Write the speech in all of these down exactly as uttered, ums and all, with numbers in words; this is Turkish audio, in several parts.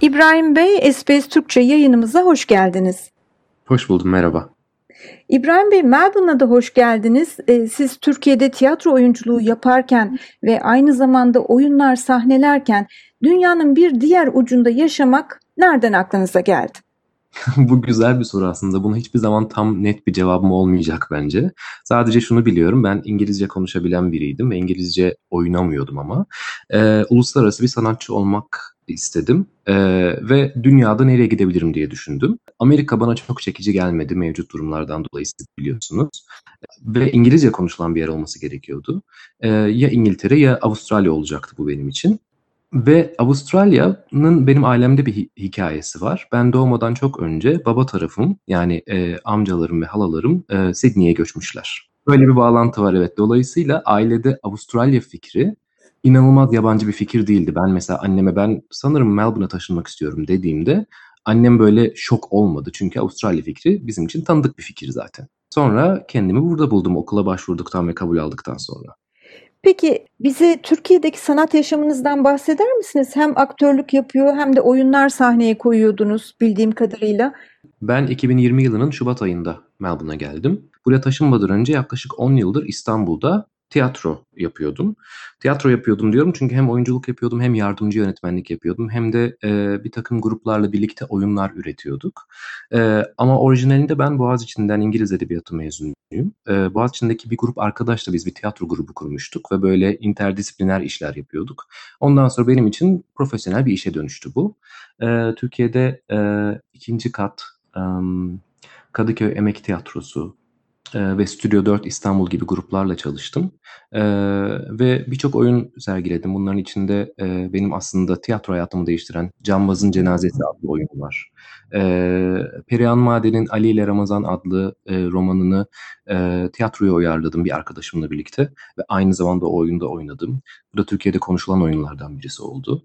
İbrahim Bey, S B S Türkçe yayınımıza hoş geldiniz. Hoş buldum, merhaba. İbrahim Bey, Melbourne'a da hoş geldiniz. Ee, Siz Türkiye'de tiyatro oyunculuğu yaparken ve aynı zamanda oyunlar sahnelerken dünyanın bir diğer ucunda yaşamak nereden aklınıza geldi? Bu güzel bir soru aslında. Buna hiçbir zaman tam net bir cevabım olmayacak bence. Sadece şunu biliyorum, ben İngilizce konuşabilen biriydim ve İngilizce oynamıyordum ama. Ee, uluslararası bir sanatçı olmak istedim Ee, ve dünyada nereye gidebilirim diye düşündüm. Amerika bana çok çekici gelmedi mevcut durumlardan dolayı, siz biliyorsunuz. Ve İngilizce konuşulan bir yer olması gerekiyordu. Ee, ya İngiltere ya Avustralya olacaktı bu benim için. Ve Avustralya'nın benim ailemde bir hi- hikayesi var. Ben doğmadan çok önce baba tarafım, yani e, amcalarım ve halalarım e, Sydney'e göçmüşler. Böyle bir bağlantı var, evet. Dolayısıyla ailede Avustralya fikri inanılmaz yabancı bir fikir değildi. Ben mesela anneme ben sanırım Melbourne'a taşınmak istiyorum dediğimde annem böyle şok olmadı. Çünkü Avustralya fikri bizim için tanıdık bir fikir zaten. Sonra kendimi burada buldum okula başvurduktan ve kabul aldıktan sonra. Peki bize Türkiye'deki sanat yaşamınızdan bahseder misiniz? Hem aktörlük yapıyor hem de oyunlar sahneye koyuyordunuz bildiğim kadarıyla. Ben iki bin yirmi yılının Şubat ayında Melbourne'a geldim. Buraya taşınmadan önce yaklaşık on yıldır İstanbul'da tiyatro yapıyordum. Tiyatro yapıyordum diyorum çünkü hem oyunculuk yapıyordum, hem yardımcı yönetmenlik yapıyordum, hem de e, bir takım gruplarla birlikte oyunlar üretiyorduk. E, ama orijinalinde ben Boğaziçi'nden İngiliz Edebiyatı mezunuyum. E, Boğaziçi'ndeki bir grup arkadaşla biz bir tiyatro grubu kurmuştuk ve böyle interdisipliner işler yapıyorduk. Ondan sonra benim için profesyonel bir işe dönüştü bu. E, Türkiye'de e, ikinci kat Em, Kadıköy Emek Tiyatrosu e, ve Stüdyo dört İstanbul gibi gruplarla çalıştım. E, ve birçok oyun sergiledim. Bunların içinde e, benim aslında tiyatro hayatımı değiştiren Cambaz'ın Cenazesi adlı oyun var. E, Perihan Maden'in Ali ile Ramazan adlı e, romanını e, tiyatroya uyarladım bir arkadaşımla birlikte ve aynı zamanda o oyunda oynadım. Bu da Türkiye'de konuşulan oyunlardan birisi oldu.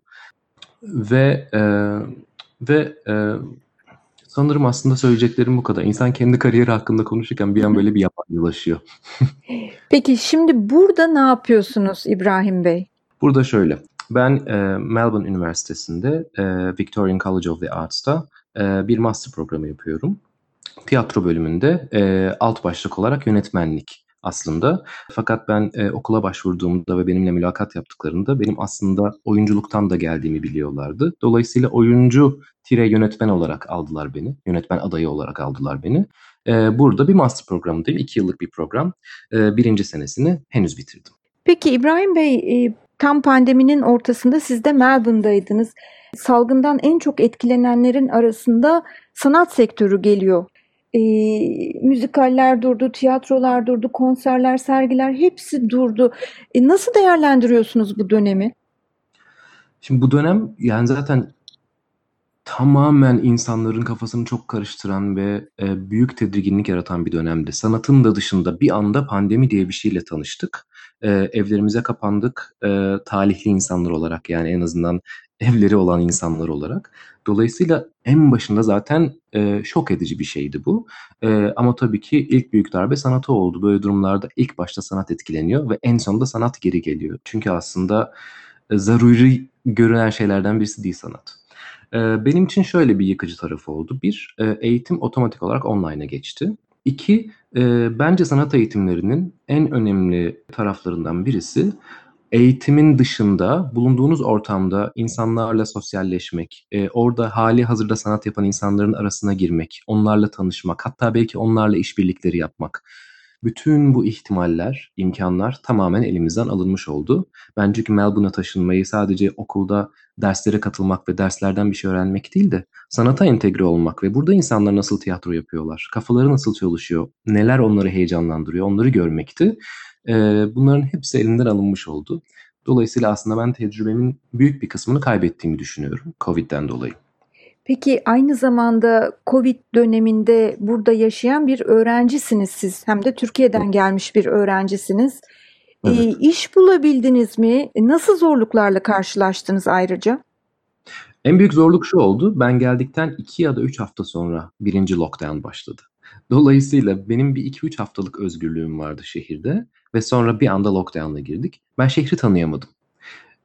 Ve e, ve e, Sanırım aslında söyleyeceklerim bu kadar. İnsan kendi kariyeri hakkında konuşurken bir an böyle bir yabancılaşıyor. Peki şimdi burada ne yapıyorsunuz İbrahim Bey? Burada şöyle, ben e, Melbourne Üniversitesi'nde e, Victorian College of the Arts'ta e, bir master programı yapıyorum. Tiyatro bölümünde e, alt başlık olarak yönetmenlik aslında. Fakat ben e, okula başvurduğumda ve benimle mülakat yaptıklarında benim aslında oyunculuktan da geldiğimi biliyorlardı. Dolayısıyla oyuncu tire yönetmen olarak aldılar beni. Yönetmen adayı olarak aldılar beni. E, burada bir master programındayım. İki yıllık bir program. E, birinci senesini henüz bitirdim. Peki İbrahim Bey, e, tam pandeminin ortasında siz de Melbourne'daydınız. Salgından en çok etkilenenlerin arasında sanat sektörü geliyor. E, müzikaller durdu, tiyatrolar durdu, konserler, sergiler hepsi durdu. E, nasıl değerlendiriyorsunuz bu dönemi? Şimdi bu dönem yani zaten tamamen insanların kafasını çok karıştıran ve e, büyük tedirginlik yaratan bir dönemdi. Sanatın da dışında bir anda pandemi diye bir şeyle tanıştık. E, evlerimize kapandık, e, talihli insanlar olarak, yani en azından evleri olan insanlar olarak. Dolayısıyla en başında zaten e, şok edici bir şeydi bu. E, ama tabii ki ilk büyük darbe sanata oldu. Böyle durumlarda ilk başta sanat etkileniyor ve en sonunda sanat geri geliyor. Çünkü aslında e, zaruri görünen şeylerden birisi değil sanat. Ee, benim için şöyle bir yıkıcı tarafı oldu. Bir, e, eğitim otomatik olarak online'a geçti. İki, e, bence sanat eğitimlerinin en önemli taraflarından birisi eğitimin dışında bulunduğunuz ortamda insanlarla sosyalleşmek, e, orada hali hazırda sanat yapan insanların arasına girmek, onlarla tanışmak, hatta belki onlarla işbirlikleri yapmak. Bütün bu ihtimaller, imkanlar tamamen elimizden alınmış oldu. Ben çünkü Melbourne'a taşınmayı sadece okulda derslere katılmak ve derslerden bir şey öğrenmek değil de sanata entegre olmak ve burada insanlar nasıl tiyatro yapıyorlar, kafaları nasıl çalışıyor, neler onları heyecanlandırıyor, onları görmekti. Ee, bunların hepsi elinden alınmış oldu. Dolayısıyla aslında ben tecrübemin büyük bir kısmını kaybettiğimi düşünüyorum Covid'den dolayı. Peki aynı zamanda Covid döneminde burada yaşayan bir öğrencisiniz siz. Hem de Türkiye'den gelmiş bir öğrencisiniz. E, Evet. iş bulabildiniz mi? Nasıl zorluklarla karşılaştınız ayrıca? En büyük zorluk şu oldu. Ben geldikten iki ya da üç hafta sonra birinci lockdown başladı. Dolayısıyla benim bir iki üç haftalık özgürlüğüm vardı şehirde ve sonra bir anda lockdown'a girdik. Ben şehri tanıyamadım.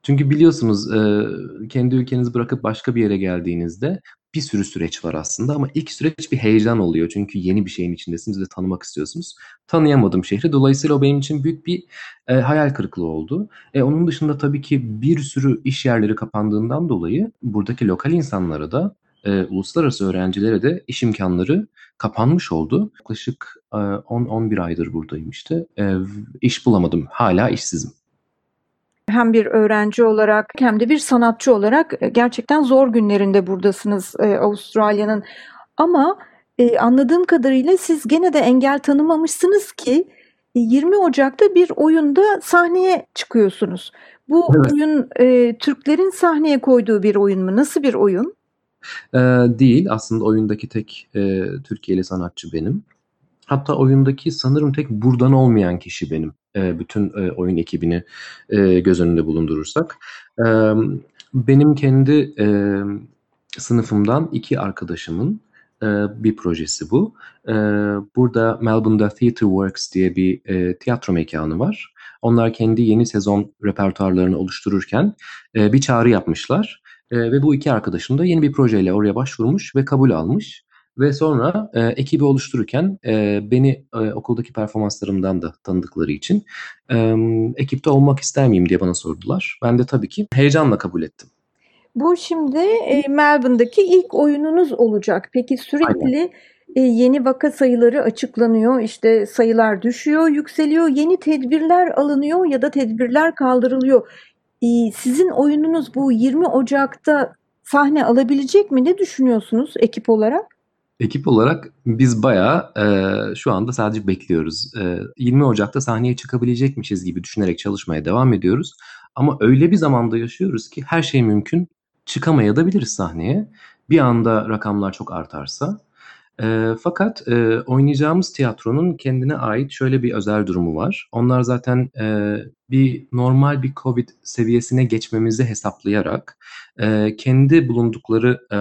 Çünkü biliyorsunuz e, kendi ülkenizi bırakıp başka bir yere geldiğinizde bir sürü süreç var aslında ama ilk süreç bir heyecan oluyor. Çünkü yeni bir şeyin içindesiniz ve tanımak istiyorsunuz. Tanıyamadım şehri. Dolayısıyla o benim için büyük bir e, hayal kırıklığı oldu. E, onun dışında tabii ki bir sürü iş yerleri kapandığından dolayı buradaki lokal insanlara da e, uluslararası öğrencilere de iş imkanları kapanmış oldu. Yaklaşık e, on on bir aydır buradayım işte. E, iş bulamadım. Hala işsizim. Hem bir öğrenci olarak hem de bir sanatçı olarak e, gerçekten zor günlerinde buradasınız e, Avustralya'nın. Ama e, anladığım kadarıyla siz gene de engel tanımamışsınız ki e, yirmi Ocak'ta bir oyunda sahneye çıkıyorsunuz. Bu Evet. oyun e, Türklerin sahneye koyduğu bir oyun mu? Nasıl bir oyun? Ee, değil. Aslında oyundaki tek e, Türkiye'li sanatçı benim. Hatta oyundaki sanırım tek buradan olmayan kişi benim. E, bütün e, oyun ekibini e, göz önünde bulundurursak. E, benim kendi e, sınıfımdan iki arkadaşımın e, bir projesi bu. E, burada Melbourne'da Theatre Works diye bir e, tiyatro mekanı var. Onlar kendi yeni sezon repertuarlarını oluştururken e, bir çağrı yapmışlar. E, ve bu iki arkadaşım da yeni bir projeyle oraya başvurmuş ve kabul almış. Ve sonra e, ekibi oluştururken e, beni e, okuldaki performanslarımdan da tanıdıkları için e, ekipte olmak ister miyim diye bana sordular. Ben de tabii ki heyecanla kabul ettim. Bu şimdi e, Melbourne'daki ilk oyununuz olacak. Peki Aynen. sürekli e, yeni vaka sayıları açıklanıyor, işte sayılar düşüyor, yükseliyor, yeni tedbirler alınıyor ya da tedbirler kaldırılıyor. E, sizin oyununuz bu yirmi Ocak'ta sahne alabilecek mi? Ne düşünüyorsunuz ekip olarak? Ekip olarak biz bayağı e, şu anda sadece bekliyoruz. E, yirmi Ocak'ta sahneye çıkabilecekmişiz gibi düşünerek çalışmaya devam ediyoruz. Ama öyle bir zamanda yaşıyoruz ki her şey mümkün. Çıkamayabiliriz sahneye. Bir anda rakamlar çok artarsa. E, fakat e, oynayacağımız tiyatronun kendine ait şöyle bir özel durumu var. Onlar zaten e, bir normal bir Covid seviyesine geçmemizi hesaplayarak e, kendi bulundukları e,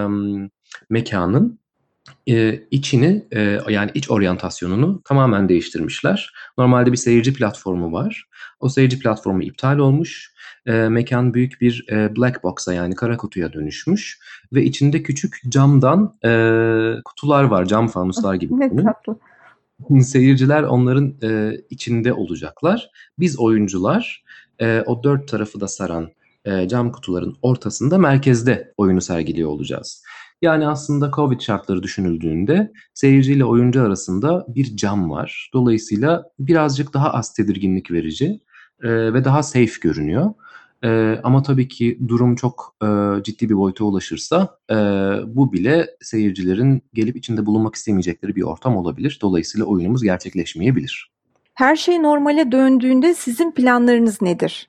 mekanın e, içini e, yani iç oryantasyonunu tamamen değiştirmişler. Normalde bir seyirci platformu var. O seyirci platformu iptal olmuş. E, mekan büyük bir e, black box'a yani kara kutuya dönüşmüş ve içinde küçük camdan e, kutular var, cam fanuslar gibi Ne düşünün. tatlı. Seyirciler onların e, içinde olacaklar. Biz oyuncular e, o dört tarafı da saran e, cam kutuların ortasında merkezde oyunu sergiliyor olacağız. Yani aslında Covid şartları düşünüldüğünde seyirciyle oyuncu arasında bir cam var. Dolayısıyla birazcık daha az tedirginlik verici e, ve daha safe görünüyor. Ee, ama tabii ki durum çok e, ciddi bir boyuta ulaşırsa e, bu bile seyircilerin gelip içinde bulunmak istemeyecekleri bir ortam olabilir. Dolayısıyla oyunumuz gerçekleşmeyebilir. Her şey normale döndüğünde sizin planlarınız nedir?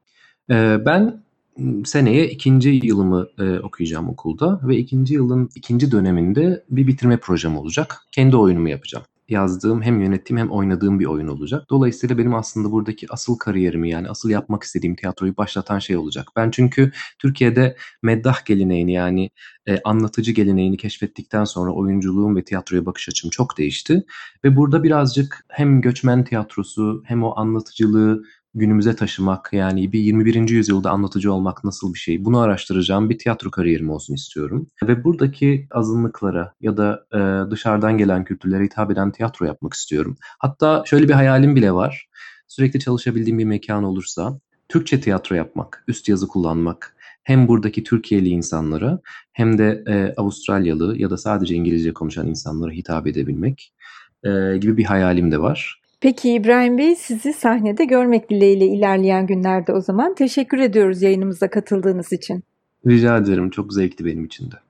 Ee, ben m, seneye ikinci yılımı e, okuyacağım okulda ve ikinci yılın ikinci döneminde bir bitirme projem olacak. Kendi oyunumu yapacağım. Yazdığım hem yönettiğim hem oynadığım bir oyun olacak. Dolayısıyla benim aslında buradaki asıl kariyerimi yani asıl yapmak istediğim tiyatroyu başlatan şey olacak. Ben çünkü Türkiye'de meddah geleneğini yani e, anlatıcı geleneğini keşfettikten sonra oyunculuğum ve tiyatroya bakış açım çok değişti. Ve burada birazcık hem göçmen tiyatrosu hem o anlatıcılığı günümüze taşımak yani bir yirmi birinci yüzyılda anlatıcı olmak nasıl bir şey? Bunu araştıracağım bir tiyatro kariyerim olsun istiyorum. Ve buradaki azınlıklara ya da e, dışarıdan gelen kültürlere hitap eden tiyatro yapmak istiyorum. Hatta şöyle bir hayalim bile var. Sürekli çalışabildiğim bir mekan olursa Türkçe tiyatro yapmak, üst yazı kullanmak. Hem buradaki Türkiye'li insanlara hem de e, Avustralyalı ya da sadece İngilizce konuşan insanlara hitap edebilmek e, gibi bir hayalim de var. Peki İbrahim Bey, sizi sahnede görmek dileğiyle ilerleyen günlerde o zaman. Teşekkür ediyoruz yayınımıza katıldığınız için. Rica ederim. Çok zevkli benim için de.